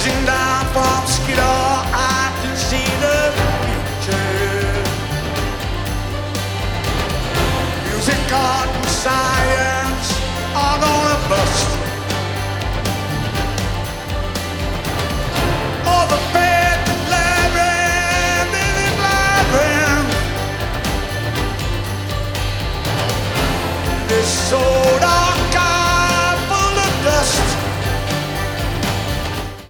Gazing down from Skiddaw, I can see the future. Music, art, and science are gonna bust. All the faith and labyrinth in the labyrinth. This soul